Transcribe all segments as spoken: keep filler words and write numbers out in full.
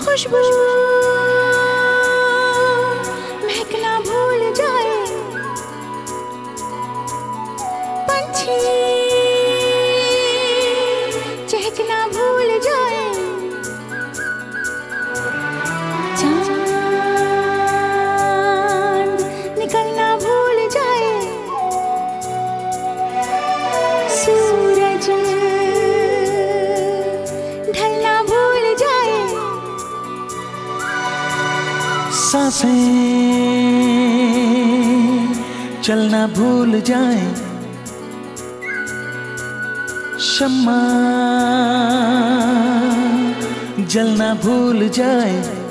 खुशबू महकना भूल जाए, पंछी चहकना भूल जाए, चांद निकलना भूल जाए, सूरज ढलना भूल जाए, सांसें चलना भूल जाए, शम्मा जलना भूल जाए,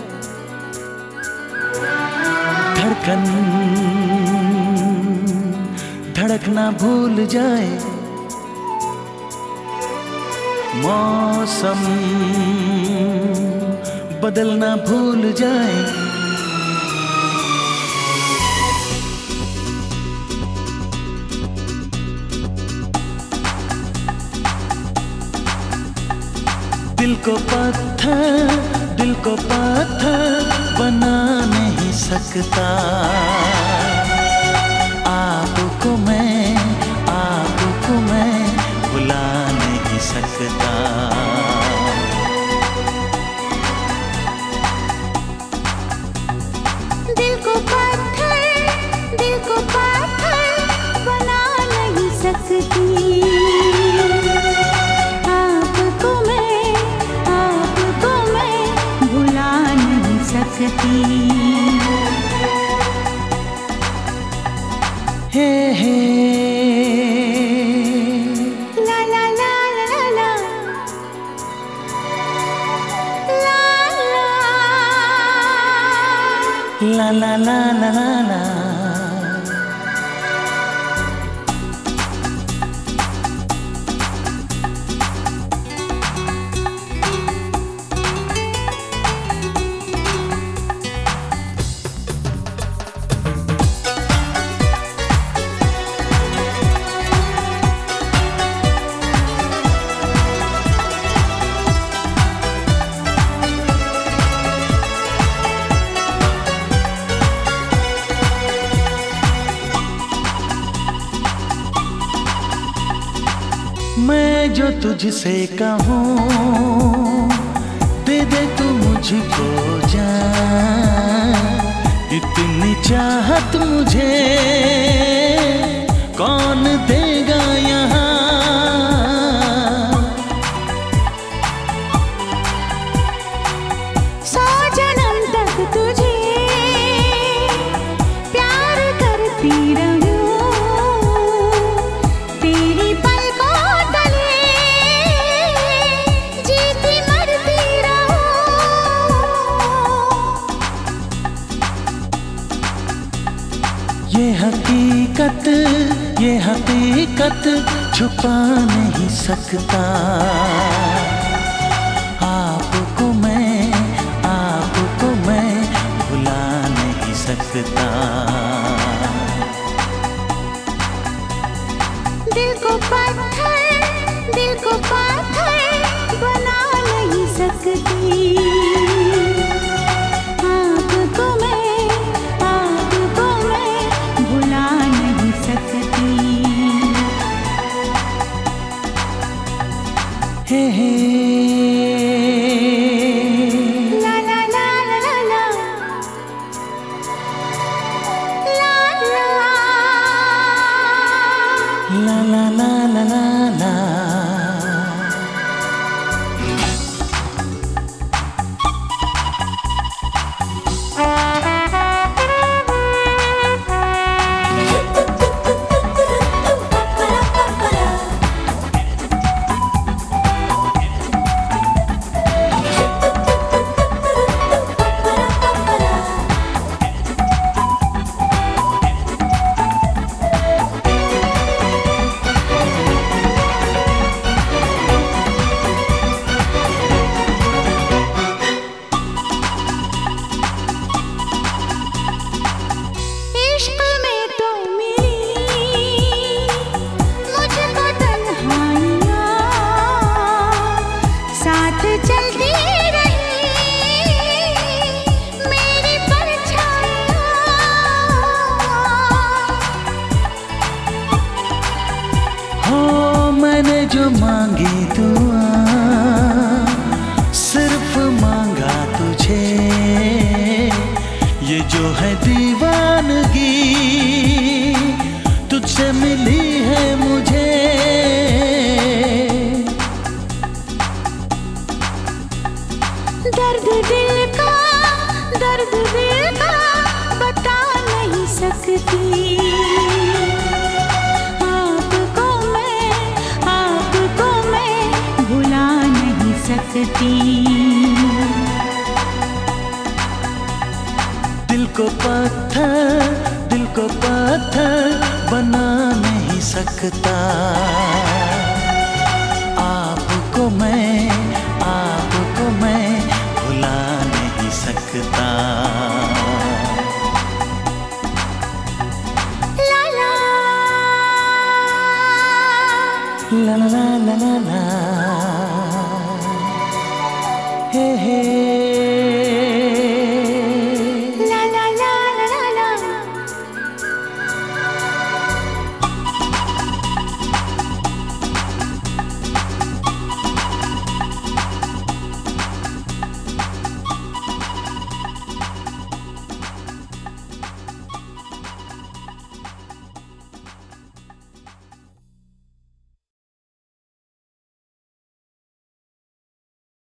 धड़कन धड़कना भूल जाए, मौसम बदलना भूल जाए, दिल को पत्थर दिल को पत्थर बना नहीं सकता, आपको मैं आपको मैं भुला नहीं सकता। दिल को पत्थर दिल को पत्थर बना नहीं सकती, आपको मैं आपको मैं भुला नहीं सकती। हे हे ला ला ला ला ला ला ला ला ला ला ला ला। मैं जो तुझसे कहूँ दे दे तू मुझको जान, इतनी चाहत मुझे कौन देगा यहाँ। सौ जन्म तक तुझे प्यार करती रहूं, तेरी पलकों तले जीती मरती रहूं। ये हकीकत ये हकीकत छुपा नहीं सकता, आपको मैं आपको मैं भुला नहीं सकता। दिल को पत्थर दिल को पत्थर बना नहीं सकती, आपको मैं आपको मैं भुला नहीं सकती। हे दर्द दिल का, दर्द दिल का बता नहीं सकती। आपको मैं, आपको मैं भुला नहीं सकती। दिल को पत्थर, दिल को पत्थर बना नहीं सकता। आपको मैं, आपको मैं भुला नहीं सकता। ला ला ला ला ला ला ला, हे हे।